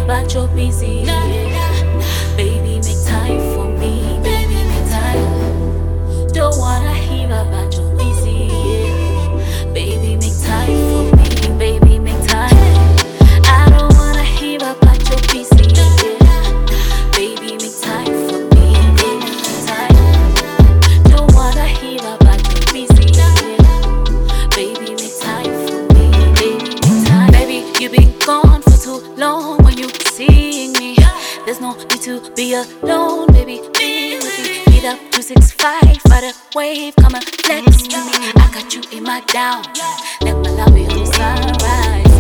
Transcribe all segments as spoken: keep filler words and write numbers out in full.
about your busy. Yeah. Baby, make time for me. Baby, make time. Don't wanna hear about your busy. Yeah. Baby, make time for me. Baby, make time. I don't wanna hear about your busy. Yeah. Baby, make time for me. Baby, make time. Don't wanna hear about your busy. Yeah. Baby, make time for me. Baby, make time. Baby, you've been gone for too long. When you seeing me, there's no need to be alone. Baby, be with me. Hit up two six five, ride a wave, come and flex to me. I got you in my down. Let my love be on the sunrise.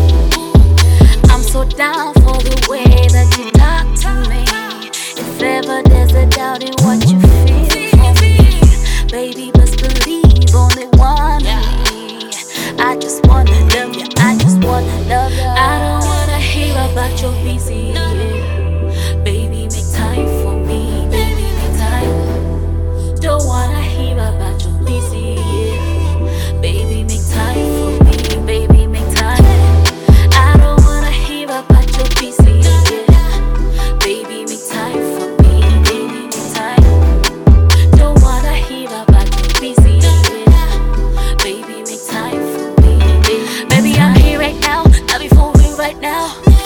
I'm so down for the way that you talk to me. If ever there's a doubt in what you feel for me, baby, best believe only one of me. I just wanna love you, I just wanna love you. I don't wanna hear about your busy. Yeah. Baby, make time for me. Baby, make time. Don't wanna hear about your busy. Yeah. Baby, make time for me. Baby, make time. I don't wanna hear about your busy. Yeah. Baby, make time for me. Baby, make time. Don't wanna hear about your busy. Yeah. Baby, make time for me. Baby, I'm here right now. I'll be for real right now.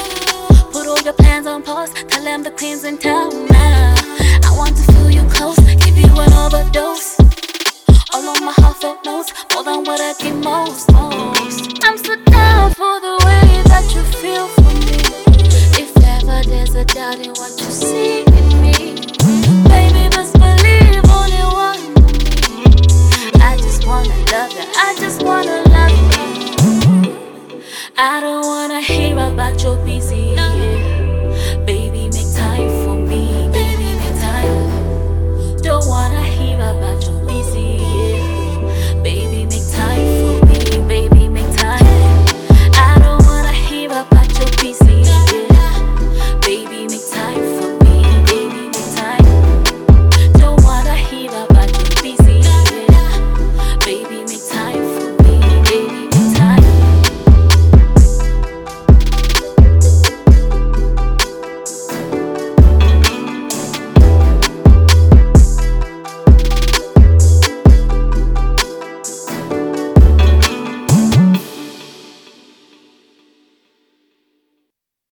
Put all your plans on pause. Tell them the queen's in town now. I want to feel you close. Give you an overdose. All on my heart felt knows. More than what I get most, most. I'm so down for the way that you feel for me. If ever there's a doubt in what you see in me, baby, best believe only one of me. I just wanna love you. I just wanna love you. I don't wanna hear about your busy. Yeah. Baby, make time for me. Baby, make time. Don't wanna